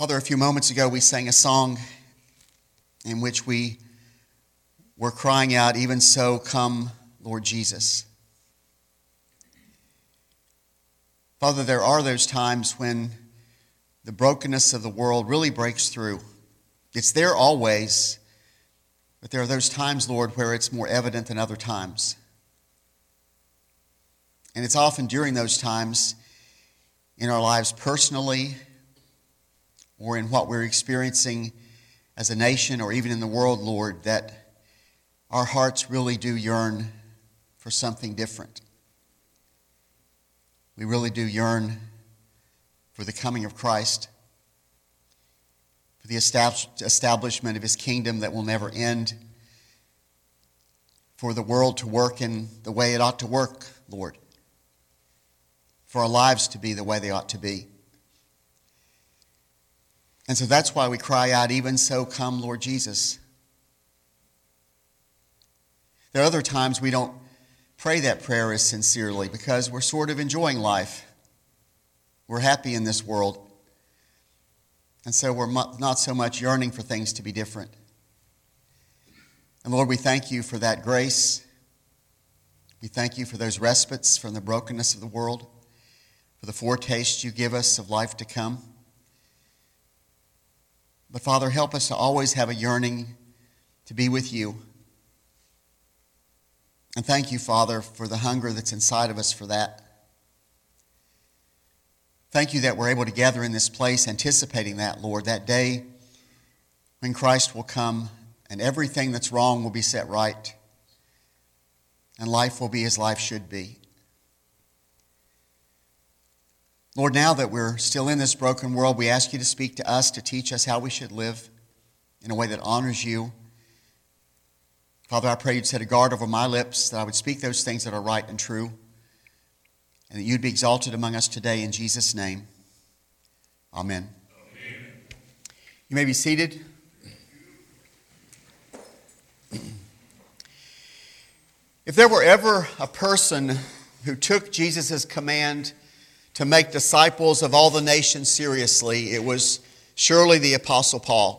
Father, a few moments ago we sang a song in which we were crying out, "Even so, come, Lord Jesus." Father, there are those times when the brokenness of the world really breaks through. It's there always, but there are those times, Lord, where it's more evident than other times. And it's often during those times in our lives personally, or in what we're experiencing as a nation or even in the world, Lord, that our hearts really do yearn for something different. We really do yearn for the coming of Christ, for the establishment of His kingdom that will never end, for the world to work in the way it ought to work, Lord, for our lives to be the way they ought to be. And so that's why we cry out, "Even so, come, Lord Jesus." There are other times we don't pray that prayer as sincerely because we're sort of enjoying life. We're happy in this world. And so we're not so much yearning for things to be different. And Lord, we thank you for that grace. We thank you for those respites from the brokenness of the world, for the foretaste you give us of life to come. But Father, help us to always have a yearning to be with you. And thank you, Father, for the hunger that's inside of us for that. Thank you that we're able to gather in this place anticipating that, Lord, that day when Christ will come and everything that's wrong will be set right and life will be as life should be. Lord, now that we're still in this broken world, we ask you to speak to us, to teach us how we should live in a way that honors you. Father, I pray you'd set a guard over my lips, that I would speak those things that are right and true, and that you'd be exalted among us today in Jesus' name. Amen. Amen. You may be seated. If there were ever a person who took Jesus' command to make disciples of all the nations seriously, it was surely the Apostle Paul.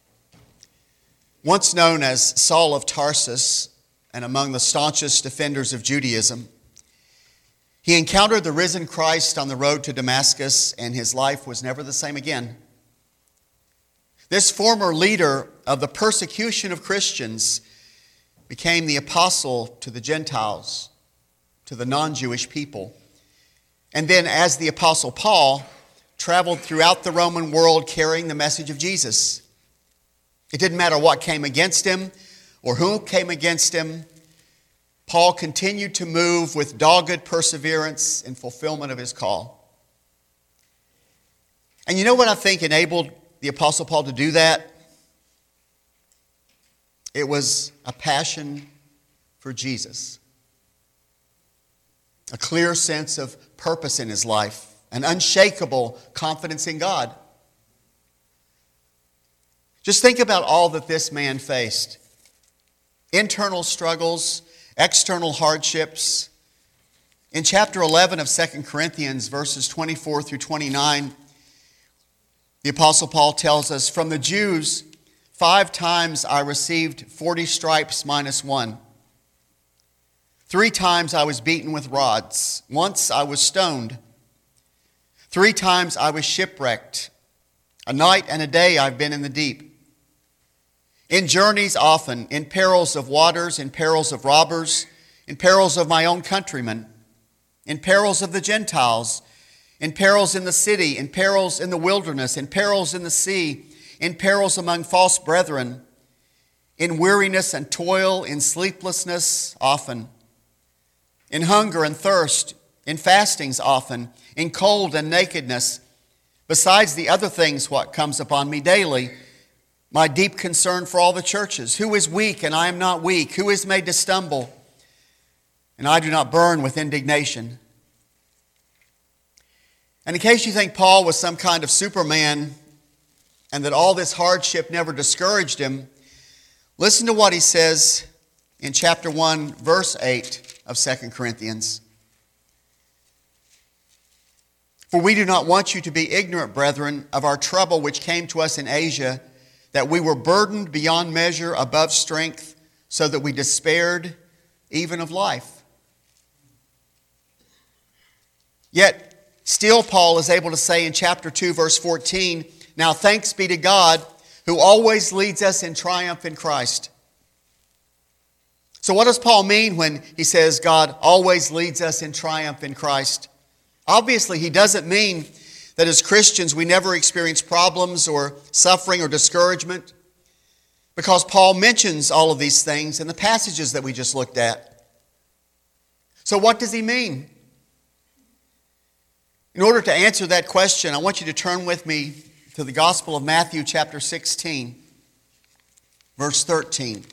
Once known as Saul of Tarsus and among the staunchest defenders of Judaism, he encountered the risen Christ on the road to Damascus, and his life was never the same again. This former leader of the persecution of Christians became the apostle to the Gentiles, to the non-Jewish people. And then, as the Apostle Paul, traveled throughout the Roman world carrying the message of Jesus. It didn't matter what came against him or who came against him. Paul continued to move with dogged perseverance in fulfillment of his call. And you know what I think enabled the Apostle Paul to do that? It was a passion for Jesus. A clear sense of purpose in his life, an unshakable confidence in God. Just think about all that this man faced. Internal struggles, external hardships. In chapter 11 of 2 Corinthians, verses 24 through 29, the Apostle Paul tells us, "From the Jews, 5 times I received 40 stripes minus 1. 3 times I was beaten with rods. Once I was stoned. 3 times I was shipwrecked. A night and a day I've been in the deep. In journeys often, in perils of waters, in perils of robbers, in perils of my own countrymen, in perils of the Gentiles, in perils in the city, in perils in the wilderness, in perils in the sea, in perils among false brethren, in weariness and toil, in sleeplessness often, in hunger and thirst, in fastings often, in cold and nakedness, besides the other things what comes upon me daily, my deep concern for all the churches. Who is weak and I am not weak? Who is made to stumble and I do not burn with indignation?" And in case you think Paul was some kind of Superman and that all this hardship never discouraged him, listen to what he says in chapter 1, verse 8 of 2 Corinthians. For we do not want you to be ignorant, brethren, of our trouble which came to us in Asia, that we were burdened beyond measure above strength, so that we despaired even of life. Yet, still Paul is able to say in chapter 2, verse 14, now thanks be to God, who always leads us in triumph in Christ. So what does Paul mean when he says God always leads us in triumph in Christ? Obviously, he doesn't mean that as Christians we never experience problems or suffering or discouragement, because Paul mentions all of these things in the passages that we just looked at. So what does he mean? In order to answer that question, I want you to turn with me to the Gospel of Matthew chapter 16, verse 13.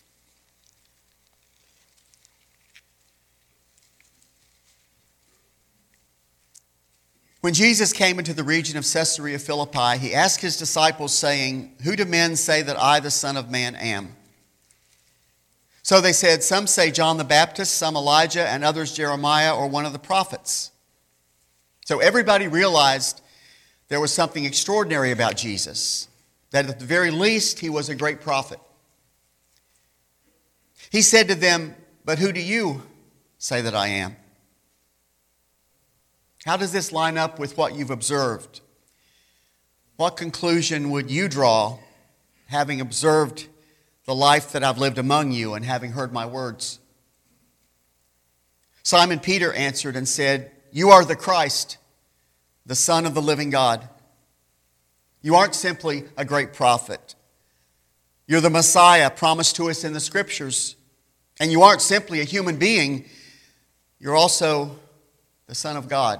When Jesus came into the region of Caesarea Philippi, he asked his disciples, saying, who do men say that I, the Son of Man, am? So they said, some say John the Baptist, some Elijah, and others Jeremiah or one of the prophets. So everybody realized there was something extraordinary about Jesus, that at the very least he was a great prophet. He said to them, but who do you say that I am? How does this line up with what you've observed? What conclusion would you draw, having observed the life that I've lived among you and having heard my words? Simon Peter answered and said, you are the Christ, the Son of the living God. You aren't simply a great prophet. You're the Messiah promised to us in the Scriptures. And you aren't simply a human being. You're also the Son of God.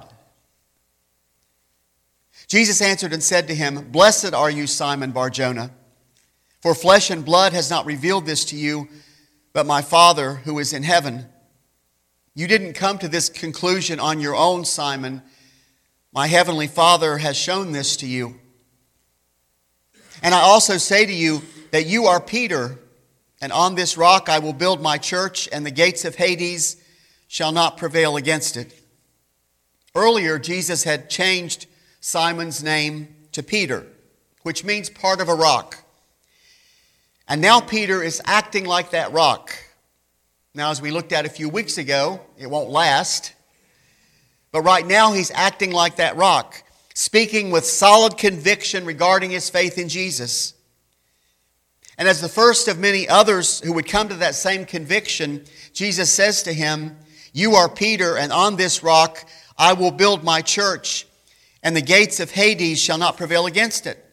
Jesus answered and said to him, blessed are you, Simon Bar-Jonah, for flesh and blood has not revealed this to you, but my Father who is in heaven. You didn't come to this conclusion on your own, Simon. My heavenly Father has shown this to you. And I also say to you that you are Peter, and on this rock I will build my church, and the gates of Hades shall not prevail against it. Earlier, Jesus had changed Simon's name to Peter, which means part of a rock. And now Peter is acting like that rock. Now, as we looked at a few weeks ago, it won't last. But right now he's acting like that rock, speaking with solid conviction regarding his faith in Jesus. And as the first of many others who would come to that same conviction, Jesus says to him, you are Peter, and on this rock I will build my church, and the gates of Hades shall not prevail against it.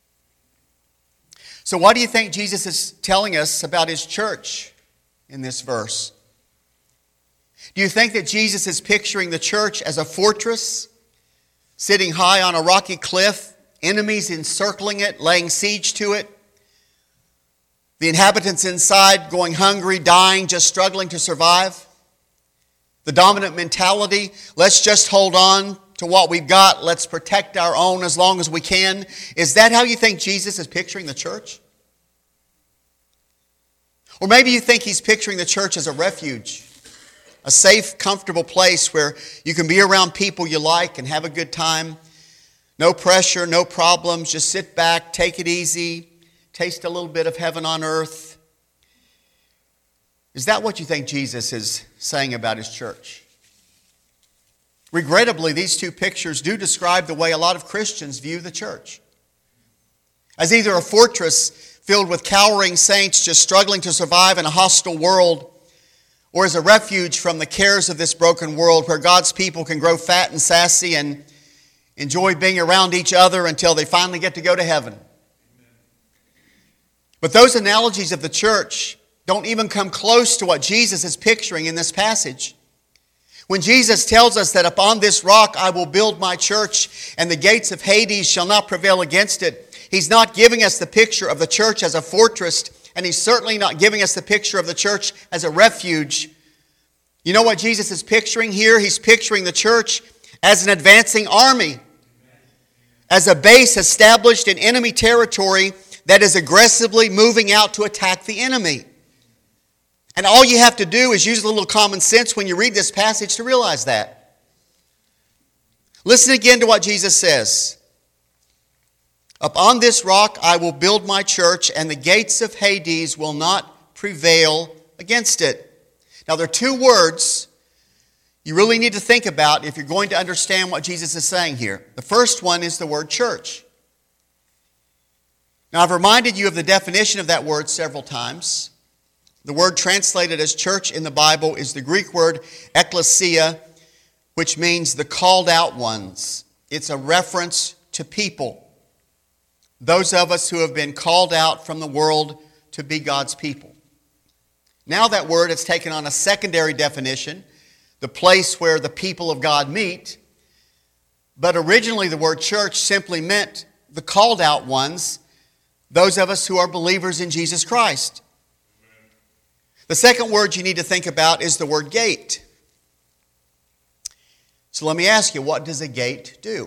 So what do you think Jesus is telling us about his church in this verse? Do you think that Jesus is picturing the church as a fortress, sitting high on a rocky cliff, enemies encircling it, laying siege to it, the inhabitants inside going hungry, dying, just struggling to survive? The dominant mentality, let's just hold on to what we've got. Let's protect our own as long as we can. Is that how you think Jesus is picturing the church? Or maybe you think he's picturing the church as a refuge, a safe, comfortable place where you can be around people you like and have a good time. No pressure, no problems. Just sit back, take it easy, taste a little bit of heaven on earth. Is that what you think Jesus is saying about his church? Regrettably, these two pictures do describe the way a lot of Christians view the church. As either a fortress filled with cowering saints just struggling to survive in a hostile world, or as a refuge from the cares of this broken world where God's people can grow fat and sassy and enjoy being around each other until they finally get to go to heaven. But those analogies of the church don't even come close to what Jesus is picturing in this passage. When Jesus tells us that upon this rock I will build my church and the gates of Hades shall not prevail against it, he's not giving us the picture of the church as a fortress, and he's certainly not giving us the picture of the church as a refuge. You know what Jesus is picturing here? He's picturing the church as an advancing army, as a base established in enemy territory that is aggressively moving out to attack the enemy. And all you have to do is use a little common sense when you read this passage to realize that. Listen again to what Jesus says. Upon this rock I will build my church, and the gates of Hades will not prevail against it. Now there are two words you really need to think about if you're going to understand what Jesus is saying here. The first one is the word church. Now I've reminded you of the definition of that word several times. The word translated as church in the Bible is the Greek word ekklesia, which means the called out ones. It's a reference to people. Those of us who have been called out from the world to be God's people. Now that word has taken on a secondary definition, the place where the people of God meet. But originally the word church simply meant the called out ones, those of us who are believers in Jesus Christ. The second word you need to think about is the word gate. So let me ask you, what does a gate do?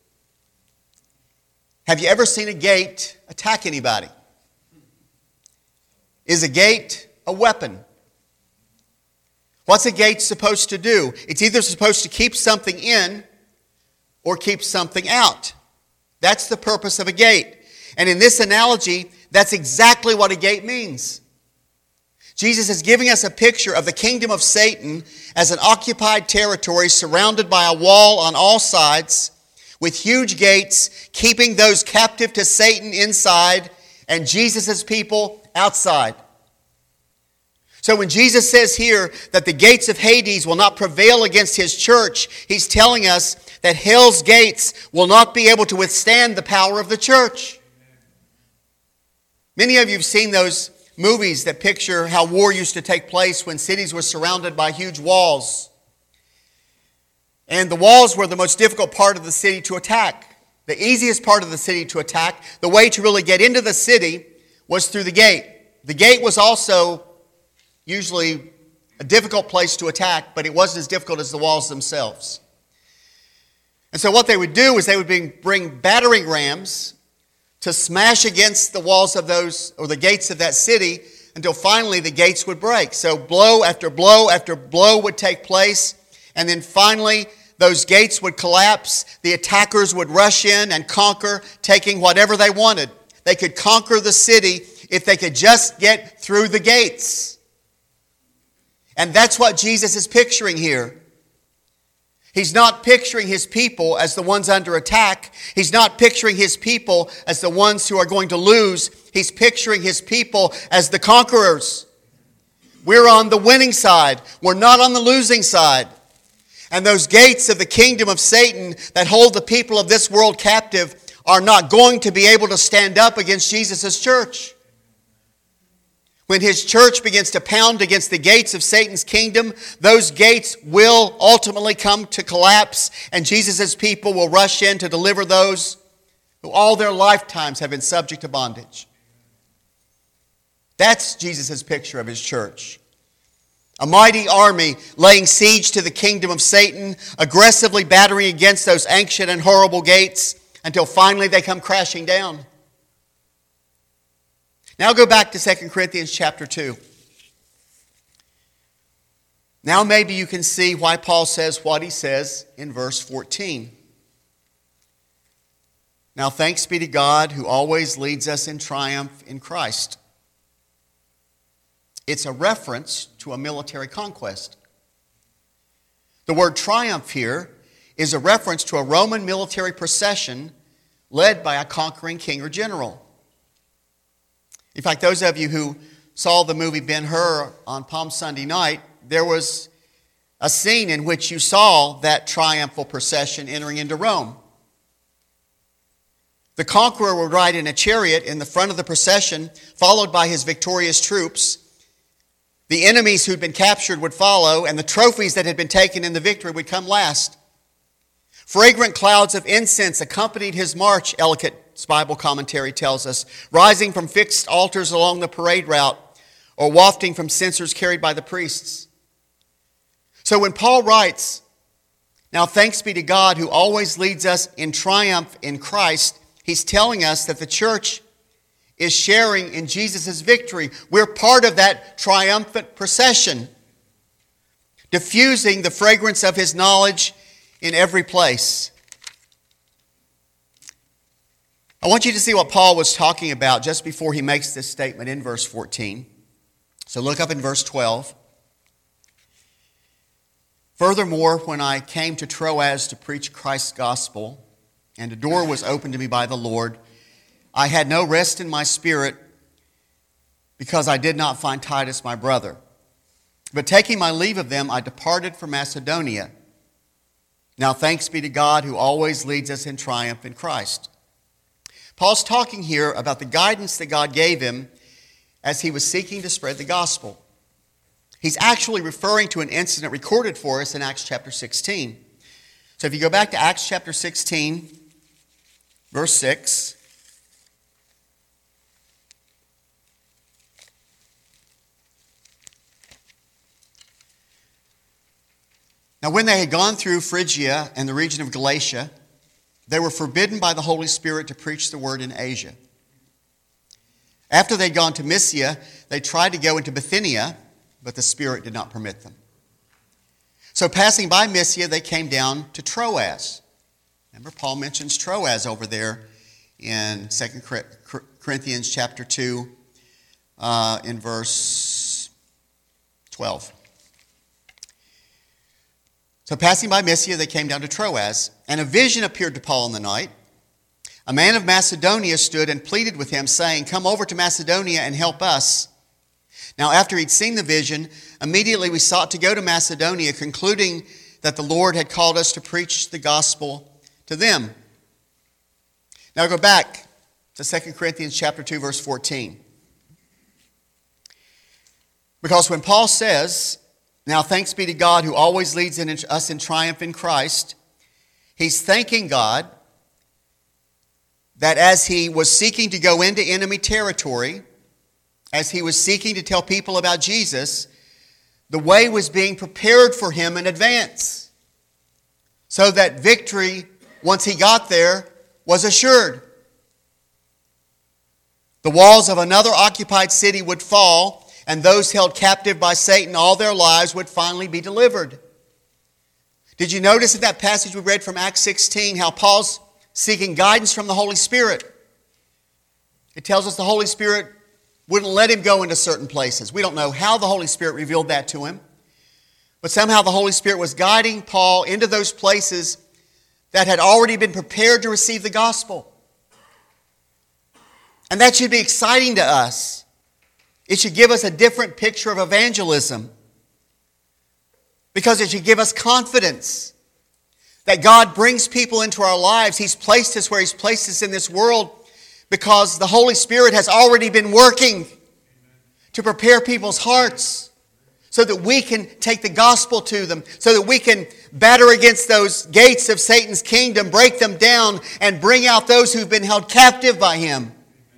Have you ever seen a gate attack anybody? Is a gate a weapon? What's a gate supposed to do? It's either supposed to keep something in or keep something out. That's the purpose of a gate. And in this analogy, that's exactly what a gate means. Jesus is giving us a picture of the kingdom of Satan as an occupied territory surrounded by a wall on all sides with huge gates keeping those captive to Satan inside and Jesus' people outside. So when Jesus says here that the gates of Hades will not prevail against his church, he's telling us that hell's gates will not be able to withstand the power of the church. Many of you have seen those movies that picture how war used to take place when cities were surrounded by huge walls. And the walls were the most difficult part of the city to attack. The easiest part of the city to attack, the way to really get into the city, was through the gate. The gate was also usually a difficult place to attack, but it wasn't as difficult as the walls themselves. And so what they would do is they would bring battering rams to smash against the walls of those, or the gates of that city, until finally the gates would break. So blow after blow after blow would take place, and then finally those gates would collapse. The attackers would rush in and conquer, taking whatever they wanted. They could conquer the city if they could just get through the gates. And that's what Jesus is picturing here. He's not picturing his people as the ones under attack. He's not picturing his people as the ones who are going to lose. He's picturing his people as the conquerors. We're on the winning side. We're not on the losing side. And those gates of the kingdom of Satan that hold the people of this world captive are not going to be able to stand up against Jesus' church. When his church begins to pound against the gates of Satan's kingdom, those gates will ultimately come to collapse, and Jesus' people will rush in to deliver those who all their lifetimes have been subject to bondage. That's Jesus' picture of his church. A mighty army laying siege to the kingdom of Satan, aggressively battering against those ancient and horrible gates until finally they come crashing down. Now go back to 2 Corinthians chapter 2. Now maybe you can see why Paul says what he says in verse 14. Now thanks be to God who always leads us in triumph in Christ. It's a reference to a military conquest. The word triumph here is a reference to a Roman military procession led by a conquering king or general. In fact, those of you who saw the movie Ben-Hur on Palm Sunday night, there was a scene in which you saw that triumphal procession entering into Rome. The conqueror would ride in a chariot in the front of the procession, followed by his victorious troops. The enemies who'd been captured would follow, and the trophies that had been taken in the victory would come last. Fragrant clouds of incense accompanied his march, Ellicott's Bible commentary tells us, rising from fixed altars along the parade route or wafting from censers carried by the priests. So when Paul writes, now thanks be to God who always leads us in triumph in Christ, he's telling us that the church is sharing in Jesus' victory. We're part of that triumphant procession, diffusing the fragrance of his knowledge in every place. I want you to see what Paul was talking about just before he makes this statement in verse 14. So look up in verse 12. Furthermore, when I came to Troas to preach Christ's gospel, and a door was opened to me by the Lord, I had no rest in my spirit because I did not find Titus my brother. But taking my leave of them, I departed for Macedonia. Now thanks be to God who always leads us in triumph in Christ. Paul's talking here about the guidance that God gave him as he was seeking to spread the gospel. He's actually referring to an incident recorded for us in Acts chapter 16. So if you go back to Acts chapter 16, verse 6. Now when they had gone through Phrygia and the region of Galatia, they were forbidden by the Holy Spirit to preach the word in Asia. After they'd gone to Mysia, they tried to go into Bithynia, but the Spirit did not permit them. So passing by Mysia, they came down to Troas. Remember, Paul mentions Troas over there in 2 Corinthians chapter 2 in verse 12. So passing by Mysia, they came down to Troas, and a vision appeared to Paul in the night. A man of Macedonia stood and pleaded with him, saying, "Come over to Macedonia and help us." Now after he'd seen the vision, immediately we sought to go to Macedonia, concluding that the Lord had called us to preach the gospel to them. Now go back to 2 Corinthians chapter 2, verse 14. Because when Paul says, "Now thanks be to God who always leads us in triumph in Christ," he's thanking God that as he was seeking to go into enemy territory, as he was seeking to tell people about Jesus, the way was being prepared for him in advance, so that victory, once he got there, was assured. The walls of another occupied city would fall, and those held captive by Satan all their lives would finally be delivered. Did you notice in that passage we read from Acts 16 how Paul's seeking guidance from the Holy Spirit? It tells us the Holy Spirit wouldn't let him go into certain places. We don't know how the Holy Spirit revealed that to him, but somehow the Holy Spirit was guiding Paul into those places that had already been prepared to receive the gospel. And that should be exciting to us. It should give us a different picture of evangelism, because it should give us confidence that God brings people into our lives. He's placed us where He's placed us in this world because the Holy Spirit has already been working to prepare people's hearts so that we can take the gospel to them, so that we can batter against those gates of Satan's kingdom, break them down, and bring out those who've been held captive by him.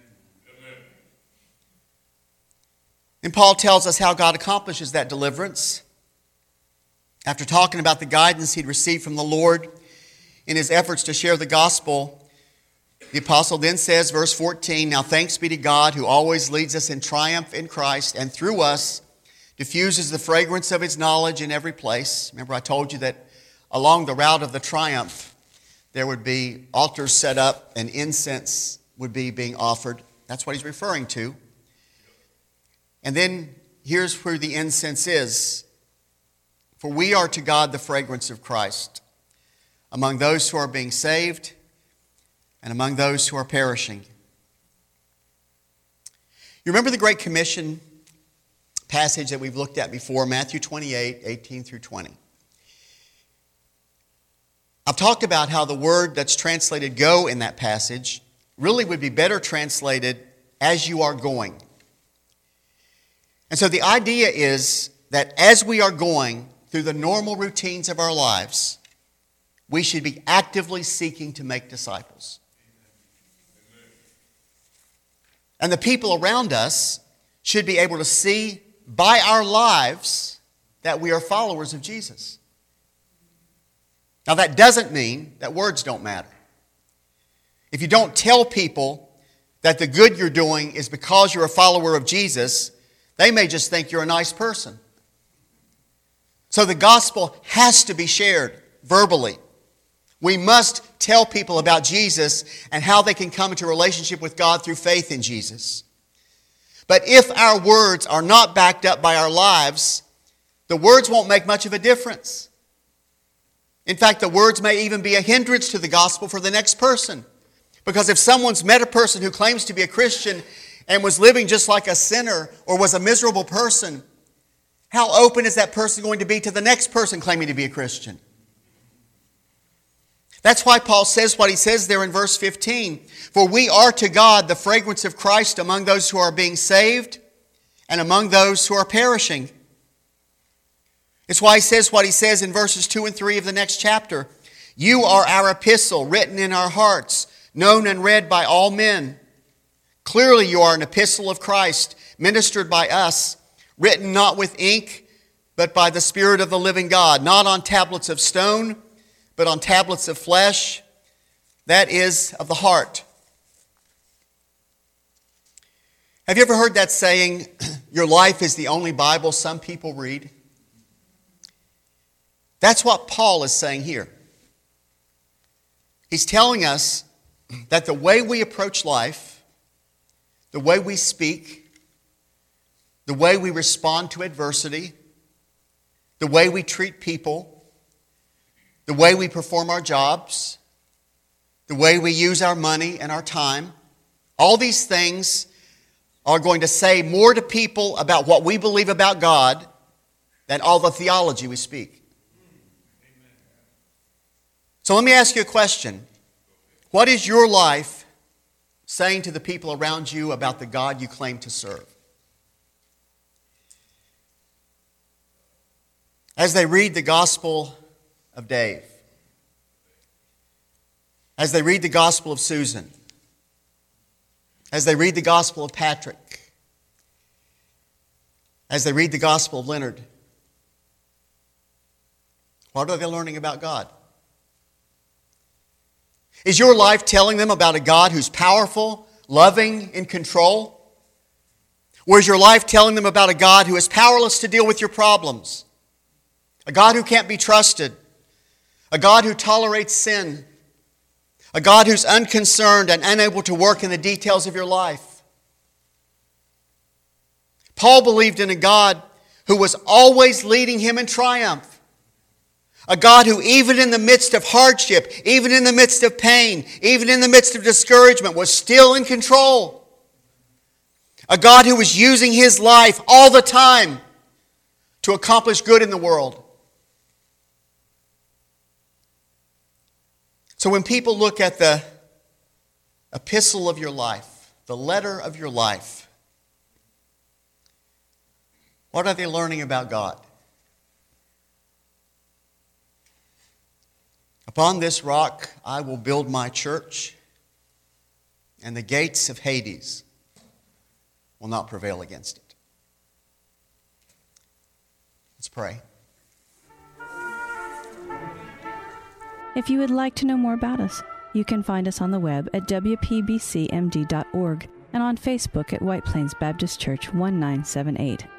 And Paul tells us how God accomplishes that deliverance. After talking about the guidance he'd received from the Lord in his efforts to share the gospel, the apostle then says, verse 14, "Now thanks be to God who always leads us in triumph in Christ, and through us diffuses the fragrance of His knowledge in every place." Remember, I told you that along the route of the triumph, there would be altars set up and incense would be being offered. That's what he's referring to. And then here's where the incense is. "For we are to God the fragrance of Christ among those who are being saved and among those who are perishing." You remember the Great Commission passage that we've looked at before, Matthew 28, 18 through 20. I've talked about how the word that's translated "go" in that passage really would be better translated "as you are going." And so the idea is that as we are going through the normal routines of our lives, we should be actively seeking to make disciples. And the people around us should be able to see by our lives that we are followers of Jesus. Now that doesn't mean that words don't matter. If you don't tell people that the good you're doing is because you're a follower of Jesus, they may just think you're a nice person. So the gospel has to be shared verbally. We must tell people about Jesus and how they can come into a relationship with God through faith in Jesus. But if our words are not backed up by our lives, the words won't make much of a difference. In fact, the words may even be a hindrance to the gospel for the next person. Because if someone's met a person who claims to be a Christian and was living just like a sinner or was a miserable person, how open is that person going to be to the next person claiming to be a Christian? That's why Paul says what he says there in verse 15. For we are to God the fragrance of Christ among those who are being saved and among those who are perishing. It's why he says what he says in verses 2 and 3 of the next chapter. You are our epistle written in our hearts, known and read by all men. Clearly you are an epistle of Christ, ministered by us, written not with ink, but by the Spirit of the living God, not on tablets of stone, but on tablets of flesh, that is, of the heart. Have you ever heard that saying, your life is the only Bible some people read? That's what Paul is saying here. He's telling us that the way we approach life, the way we speak, the way we respond to adversity, the way we treat people, the way we perform our jobs, the way we use our money and our time, all these things are going to say more to people about what we believe about God than all the theology we speak. So let me ask you a question. What is your life saying to the people around you about the God you claim to serve? As they read the Gospel of Dave, as they read the Gospel of Susan, as they read the Gospel of Patrick, as they read the Gospel of Leonard, what are they learning about God? Is your life telling them about a God who's powerful, loving, in control? Or is your life telling them about a God who is powerless to deal with your problems? A God who can't be trusted? A God who tolerates sin? A God who's unconcerned and unable to work in the details of your life? Paul believed in a God who was always leading him in triumph. A God who even in the midst of hardship, even in the midst of pain, even in the midst of discouragement was still in control. A God who was using his life all the time to accomplish good in the world. So when people look at the epistle of your life, the letter of your life, what are they learning about God? Upon this rock I will build my church, and the gates of Hades will not prevail against it. Let's pray. If you would like to know more about us, you can find us on the web at wpbcmd.org and on Facebook at White Plains Baptist Church 1978.